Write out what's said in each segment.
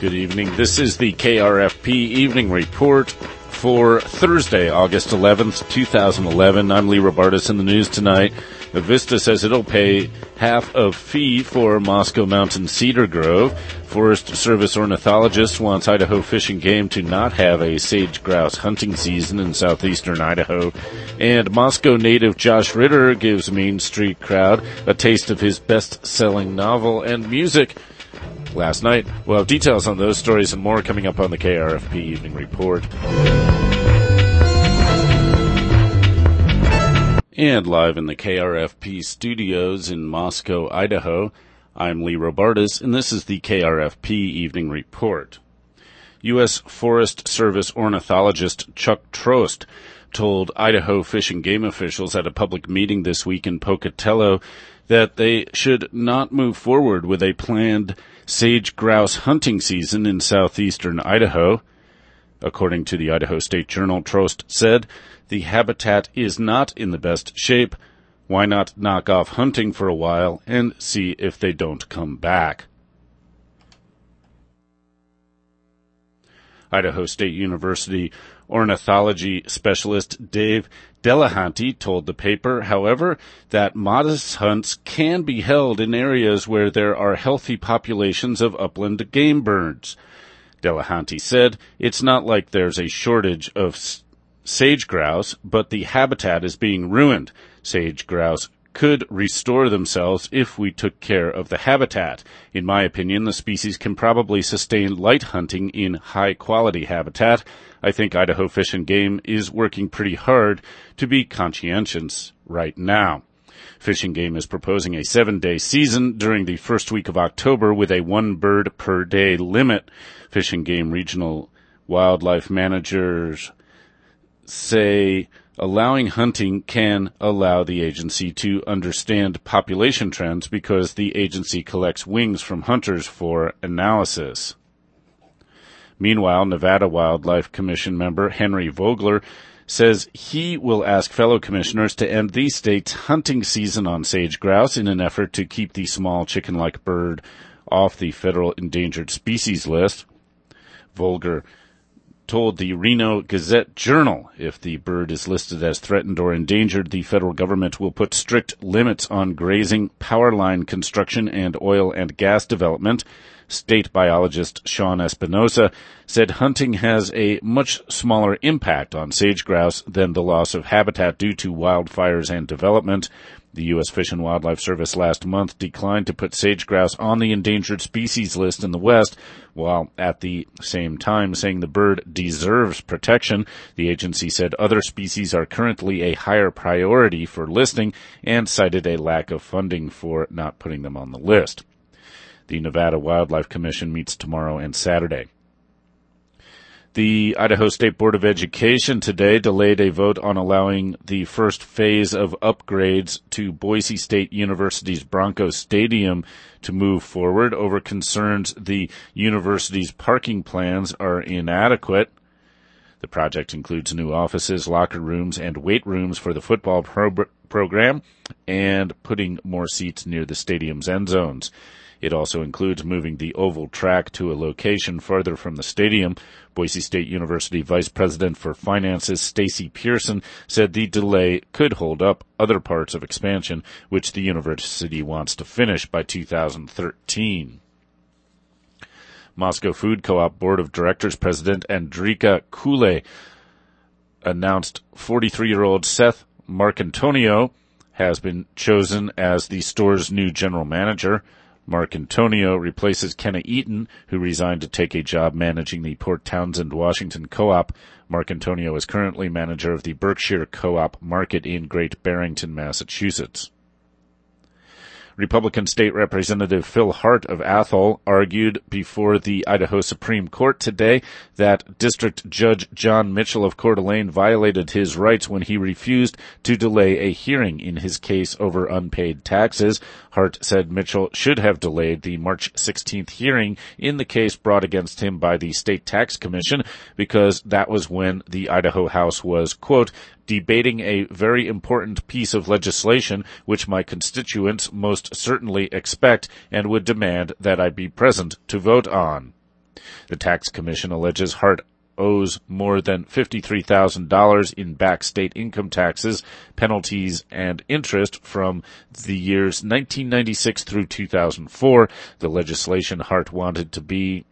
Good evening. This is the KRFP Evening Report for Thursday, August 11th, 2011. I'm Lee Robartis in the news tonight. Avista says it'll pay half of fee for Moscow Mountain Cedar Grove. Forest Service ornithologist wants Idaho Fish and Game to not have a sage grouse hunting season in southeastern Idaho. And Moscow native Josh Ritter gives Main Street crowd a taste of his best-selling novel and music last night. We'll have details on those stories and more coming up on the KRFP Evening Report. And live in the KRFP studios in Moscow, Idaho, I'm Lee Robartis, and this is the KRFP Evening Report. U.S. Forest Service ornithologist Chuck Trost told Idaho Fish and Game officials at a public meeting this week in Pocatello that they should not move forward with a planned sage grouse hunting season in southeastern Idaho. According to the Idaho State Journal, Trost said, "The habitat is not in the best shape. Why not knock off hunting for a while and see if they don't come back?" Idaho State University ornithology specialist Dave Delahanty told the paper, however, that modest hunts can be held in areas where there are healthy populations of upland game birds. Delahanty said, "It's not like there's a shortage of sage grouse, but the habitat is being ruined. Sage grouse could restore themselves if we took care of the habitat. In my opinion, the species can probably sustain light hunting in high-quality habitat. I think Idaho Fish and Game is working pretty hard to be conscientious right now." Fish and Game is proposing a 7-day season during the first week of October with a 1 bird per day limit. Fish and Game regional wildlife managers say allowing hunting can allow the agency to understand population trends because the agency collects wings from hunters for analysis. Meanwhile, Nevada Wildlife Commission member Henry Vogler says he will ask fellow commissioners to end the state's hunting season on sage grouse in an effort to keep the small chicken-like bird off the federal endangered species list. Vogler told the Reno Gazette-Journal if the bird is listed as threatened or endangered, the federal government will put strict limits on grazing, power line construction, and oil and gas development. State biologist Sean Espinosa said hunting has a much smaller impact on sage grouse than the loss of habitat due to wildfires and development. The U.S. Fish and Wildlife Service last month declined to put sage grouse on the endangered species list in the West, while at the same time saying the bird deserves protection. The agency said other species are currently a higher priority for listing and cited a lack of funding for not putting them on the list. The Nevada Wildlife Commission meets tomorrow and Saturday. The Idaho State Board of Education today delayed a vote on allowing the first phase of upgrades to Boise State University's Bronco Stadium to move forward over concerns the university's parking plans are inadequate. The project includes new offices, locker rooms, and weight rooms for the football program and putting more seats near the stadium's end zones. It also includes moving the oval track to a location farther from the stadium. Boise State University Vice President for Finances Stacy Pearson said the delay could hold up other parts of expansion, which the university wants to finish by 2013. Moscow Food Co-op Board of Directors President Andrika Kule announced 43-year-old Seth Marcantonio has been chosen as the store's new general manager. Marcantonio replaces Kenna Eaton, who resigned to take a job managing the Port Townsend, Washington co-op. Marcantonio is currently manager of the Berkshire Co-op Market in Great Barrington, Massachusetts. Republican State Representative Phil Hart of Athol argued before the Idaho Supreme Court today that District Judge John Mitchell of Coeur d'Alene violated his rights when he refused to delay a hearing in his case over unpaid taxes. Hart said Mitchell should have delayed the March 16th hearing in the case brought against him by the State Tax Commission because that was when the Idaho House was, quote, debating a very important piece of legislation which my constituents most certainly expect and would demand that I be present to vote on. The tax commission alleges Hart owes more than $53,000 in back state income taxes, penalties, and interest from the years 1996 through 2004. The legislation Hart wanted to be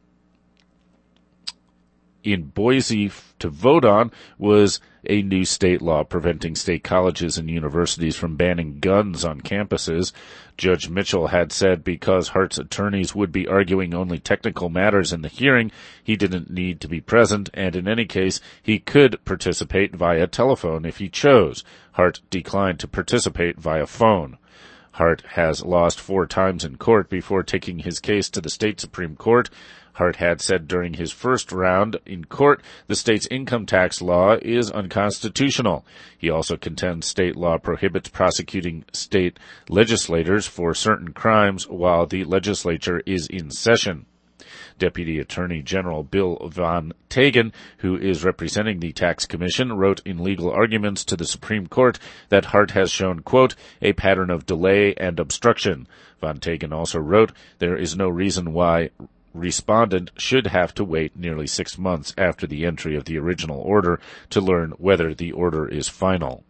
in Boise to vote on was a new state law preventing state colleges and universities from banning guns on campuses. Judge Mitchell had said because Hart's attorneys would be arguing only technical matters in the hearing, he didn't need to be present, and in any case, he could participate via telephone if he chose. Hart declined to participate via phone. Hart has lost 4 times in court before taking his case to the state Supreme Court. Hart had said during his first round in court the state's income tax law is unconstitutional. He also contends state law prohibits prosecuting state legislators for certain crimes while the legislature is in session. Deputy Attorney General Bill Van Tagen, who is representing the Tax Commission, wrote in legal arguments to the Supreme Court that Hart has shown, quote, a pattern of delay and obstruction. Van Tagen also wrote, there is no reason why respondent should have to wait nearly 6 months after the entry of the original order to learn whether the order is final.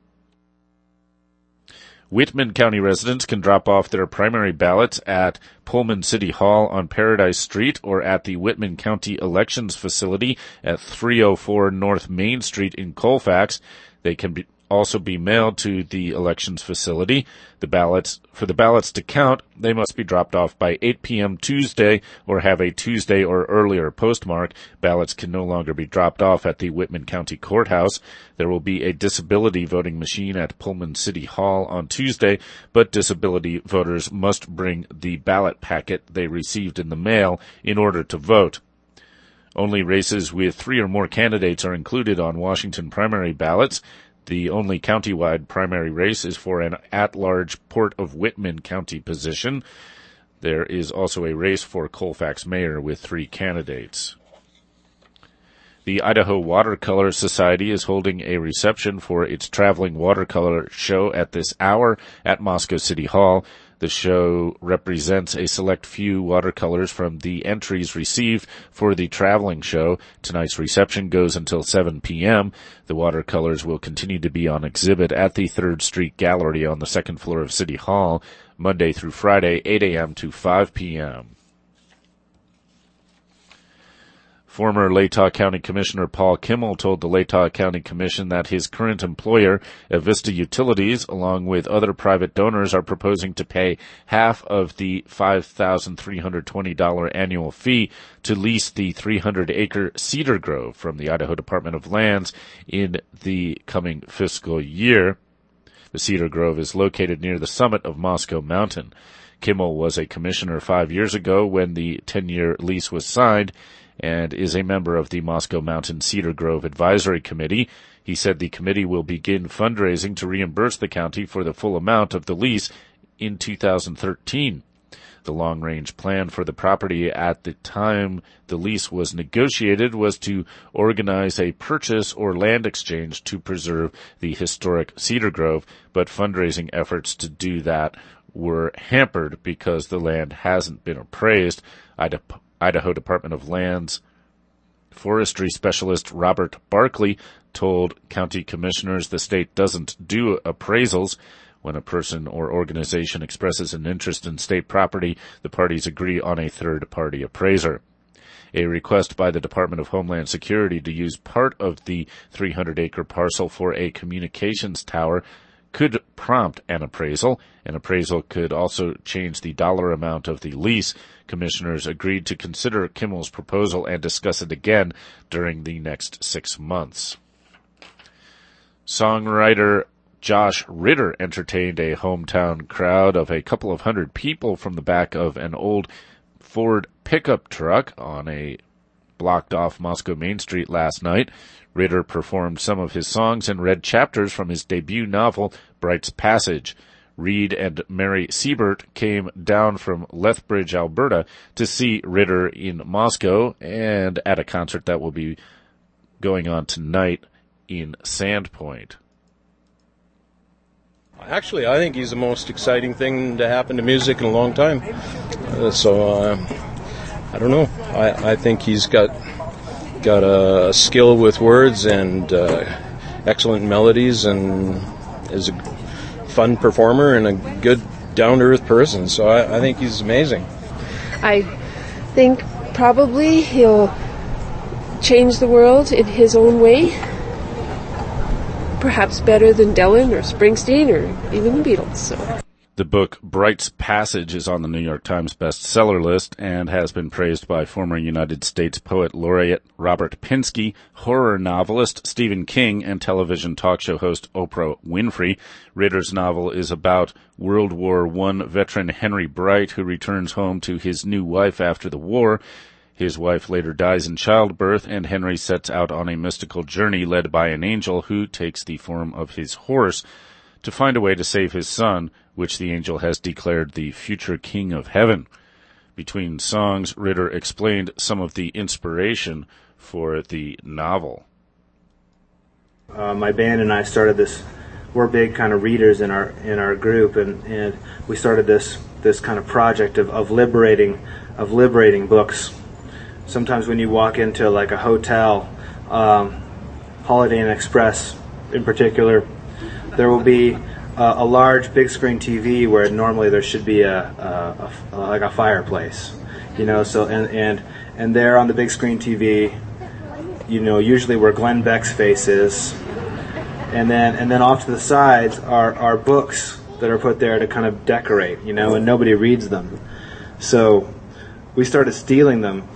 Whitman County residents can drop off their primary ballots at Pullman City Hall on Paradise Street or at the Whitman County Elections Facility at 304 North Main Street in Colfax. They can also be mailed to the elections facility. For the ballots to count, they must be dropped off by 8 p.m. Tuesday or have a Tuesday or earlier postmark. Ballots can no longer be dropped off at the Whitman County Courthouse. There will be a disability voting machine at Pullman City Hall on Tuesday, but disability voters must bring the ballot packet they received in the mail in order to vote. Only races with 3 or more candidates are included on Washington primary ballots. The only countywide primary race is for an at-large Port of Whitman County position. There is also a race for Colfax mayor with 3 candidates. The Idaho Watercolor Society is holding a reception for its traveling watercolor show at this hour at Moscow City Hall. The show represents a select few watercolors from the entries received for the traveling show. Tonight's reception goes until 7 p.m. The watercolors will continue to be on exhibit at the 3rd Street Gallery on the 2nd floor of City Hall, Monday through Friday, 8 a.m. to 5 p.m. Former Latah County Commissioner Paul Kimmel told the Latah County Commission that his current employer, Avista Utilities, along with other private donors, are proposing to pay half of the $5,320 annual fee to lease the 300-acre Cedar Grove from the Idaho Department of Lands in the coming fiscal year. The Cedar Grove is located near the summit of Moscow Mountain. Kimmel was a commissioner 5 years ago when the 10-year lease was signed, and is a member of the Moscow Mountain Cedar Grove Advisory Committee. He said the committee will begin fundraising to reimburse the county for the full amount of the lease in 2013. The long-range plan for the property at the time the lease was negotiated was to organize a purchase or land exchange to preserve the historic Cedar Grove, but fundraising efforts to do that were hampered because the land hasn't been appraised. Idaho Department of Lands Forestry Specialist Robert Barkley told county commissioners the state doesn't do appraisals. When a person or organization expresses an interest in state property, the parties agree on a third-party appraiser. A request by the Department of Homeland Security to use part of the 300-acre parcel for a communications tower could prompt an appraisal. An appraisal could also change the dollar amount of the lease. Commissioners agreed to consider Kimmel's proposal and discuss it again during the next 6 months. Songwriter Josh Ritter entertained a hometown crowd of a couple of hundred people from the back of an old Ford pickup truck on a blocked-off Moscow Main Street last night. Ritter performed some of his songs and read chapters from his debut novel, Bright's Passage. Reed and Mary Siebert came down from Lethbridge, Alberta, to see Ritter in Moscow and at a concert that will be going on tonight in Sandpoint. Actually, I think he's the most exciting thing to happen to music in a long time. I don't know. I think he's got a skill with words and excellent melodies, and is a fun performer and a good down-to-earth person. So I think he's amazing. I think probably he'll change the world in his own way. Perhaps better than Dylan or Springsteen or even the Beatles. So. The book Bright's Passage is on the New York Times bestseller list and has been praised by former United States Poet Laureate Robert Pinsky, horror novelist Stephen King, and television talk show host Oprah Winfrey. Ritter's novel is about World War I veteran Henry Bright, who returns home to his new wife after the war. His wife later dies in childbirth, and Henry sets out on a mystical journey led by an angel who takes the form of his horse to find a way to save his son, which the angel has declared the future king of heaven. Between songs, Ritter explained some of the inspiration for the novel. My band and I started this. We're big kind of readers in our group, and we started this kind of project of liberating books. Sometimes when you walk into like a hotel, Holiday Inn Express in particular, there will be a large big screen TV where normally there should be like a fireplace, So and there on the big screen TV, usually where Glenn Beck's face is, and then off to the sides are books that are put there to kind of decorate, and nobody reads them. So we started stealing them,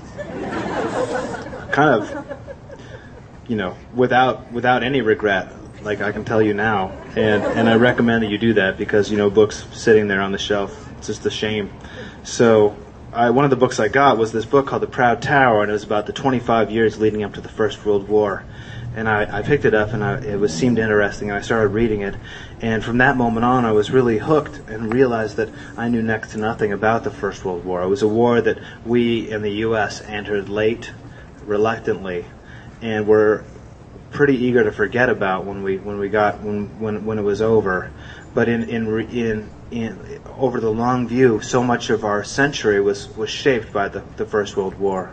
kind of, without any regret. Like I can tell you now, and I recommend that you do that because books sitting there on the shelf, it's just a shame. So one of the books I got was this book called The Proud Tower, and it was about the 25 years leading up to the First World War. And I picked it up, and it seemed interesting, and I started reading it. And from that moment on, I was really hooked and realized that I knew next to nothing about the First World War. It was a war that we in the U.S. entered late, reluctantly, and were pretty eager to forget about when it was over. But in over the long view, so much of our century was shaped by the First World War.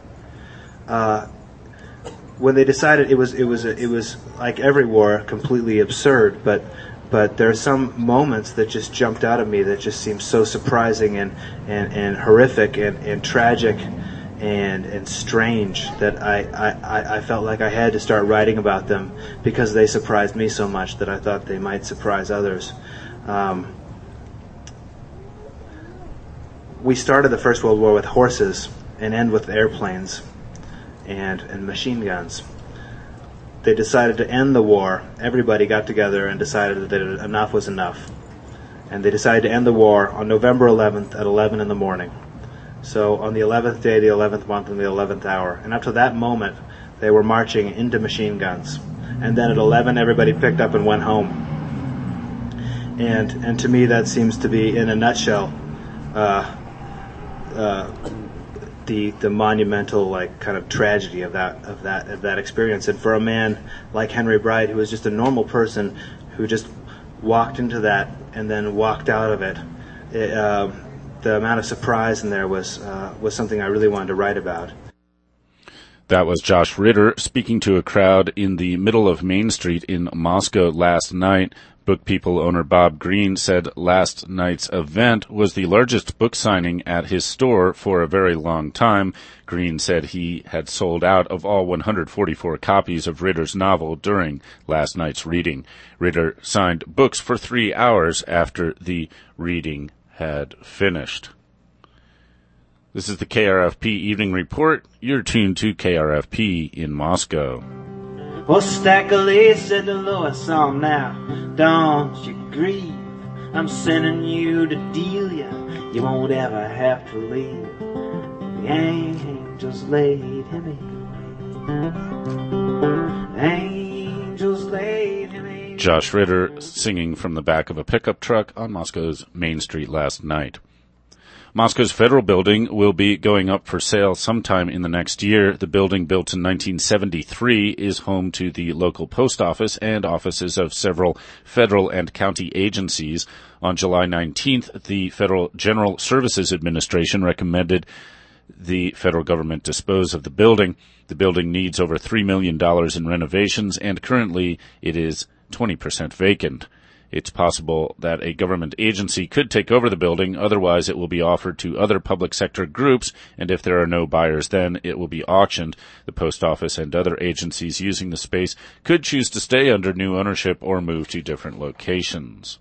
When they decided it was like every war, completely absurd, but there are some moments that just jumped out at me that just seemed so surprising and horrific and tragic and strange that I felt like I had to start writing about them because they surprised me so much that I thought they might surprise others. We started the First World War with horses and end with airplanes and machine guns. They decided to end the war. Everybody got together and decided that enough was enough. And they decided to end the war on November 11th at 11 in the morning. So on the 11th day, the 11th month, and the 11th hour. And up to that moment, they were marching into machine guns. And then at 11, everybody picked up and went home. And to me, that seems to be, in a nutshell, the monumental kind of tragedy of that experience. And for a man like Henry Bright, who was just a normal person who just walked into that and then walked out of it, the amount of surprise in there was something I really wanted to write about. That was Josh Ritter speaking to a crowd in the middle of Main Street in Moscow last night. Book People owner Bob Green said last night's event was the largest book signing at his store for a very long time. Green said he had sold out of all 144 copies of Ritter's novel during last night's reading. Ritter signed books for 3 hours after the reading had finished. This is the KRFP Evening Report. You're tuned to KRFP in Moscow. Well, stack of lace said the lowest song now. Don't you grieve. I'm sending you to Delia. You won't ever have to leave. The angels laid him in. Angels laid him in. Josh Ritter singing from the back of a pickup truck on Moscow's Main Street last night. Moscow's federal building will be going up for sale sometime in the next year. The building, built in 1973, is home to the local post office and offices of several federal and county agencies. On July 19th, the Federal General Services Administration recommended the federal government dispose of the building. The building needs over $3 million in renovations, and currently it is 20% vacant. It's possible that a government agency could take over the building, otherwise it will be offered to other public sector groups, and if there are no buyers then it will be auctioned. The post office and other agencies using the space could choose to stay under new ownership or move to different locations.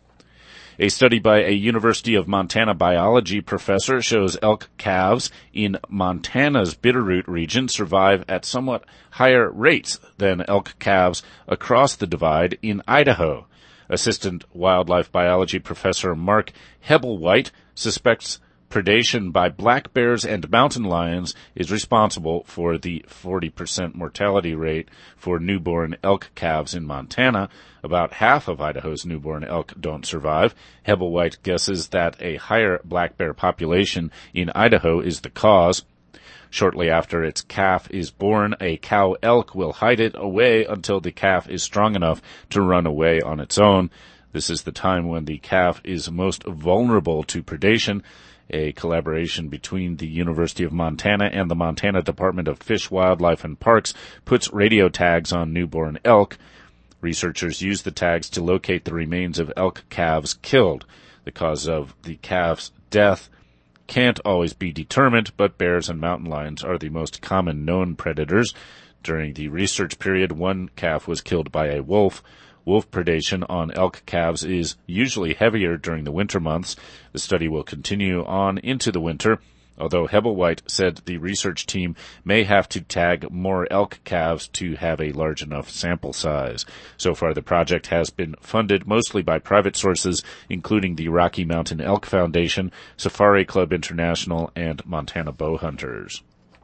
A study by a University of Montana biology professor shows elk calves in Montana's Bitterroot region survive at somewhat higher rates than elk calves across the divide in Idaho. Assistant wildlife biology professor Mark Hebblewhite suspects predation by black bears and mountain lions is responsible for the 40% mortality rate for newborn elk calves in Montana. About half of Idaho's newborn elk don't survive. Hebblewhite guesses that a higher black bear population in Idaho is the cause. Shortly after its calf is born, a cow elk will hide it away until the calf is strong enough to run away on its own. This is the time when the calf is most vulnerable to predation. A collaboration between the University of Montana and the Montana Department of Fish, Wildlife, and Parks puts radio tags on newborn elk. Researchers use the tags to locate the remains of elk calves killed. The cause of the calf's death can't always be determined, but bears and mountain lions are the most common known predators. During the research period, one calf was killed by a wolf. Wolf predation on elk calves is usually heavier during the winter months. The study will continue on into the winter, although Hebblewhite said the research team may have to tag more elk calves to have a large enough sample size. So far, the project has been funded mostly by private sources, including the Rocky Mountain Elk Foundation, Safari Club International, and Montana Bow Hunters.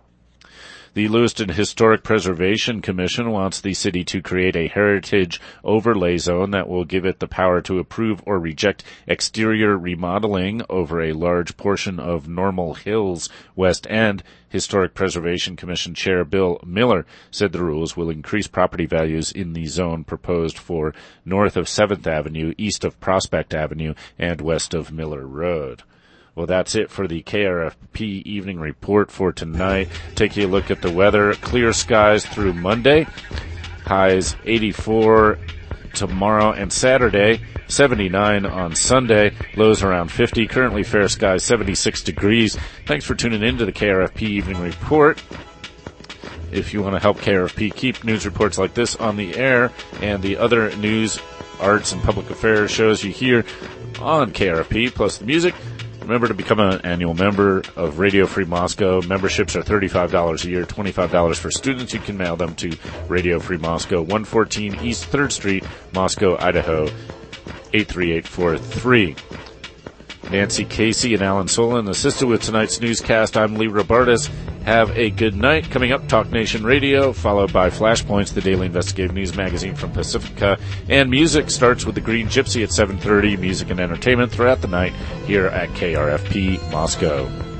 The Lewiston Historic Preservation Commission wants the city to create a heritage overlay zone that will give it the power to approve or reject exterior remodeling over a large portion of Normal Hills West End. Historic Preservation Commission Chair Bill Miller said the rules will increase property values in the zone proposed for north of 7th Avenue, east of Prospect Avenue, and west of Miller Road. Well, that's it for the KRFP Evening Report for tonight. Taking a look at the weather. Clear skies through Monday. Highs 84 tomorrow and Saturday. 79 on Sunday. Lows around 50. Currently fair skies 76 degrees. Thanks for tuning in to the KRFP Evening Report. If you want to help KRFP keep news reports like this on the air and the other news, arts, and public affairs shows you hear on KRFP, plus the music, remember to become an annual member of Radio Free Moscow. Memberships are $35 a year, $25 for students. You can mail them to Radio Free Moscow, 114 East 3rd Street, Moscow, Idaho, 83843. Nancy Casey and Alan Solon assisted with tonight's newscast. I'm Lee Robartis. Have a good night. Coming up, Talk Nation Radio, followed by Flashpoints, the daily investigative news magazine from Pacifica. And music starts with the Green Gypsy at 7:30. Music and entertainment throughout the night here at KRFP Moscow.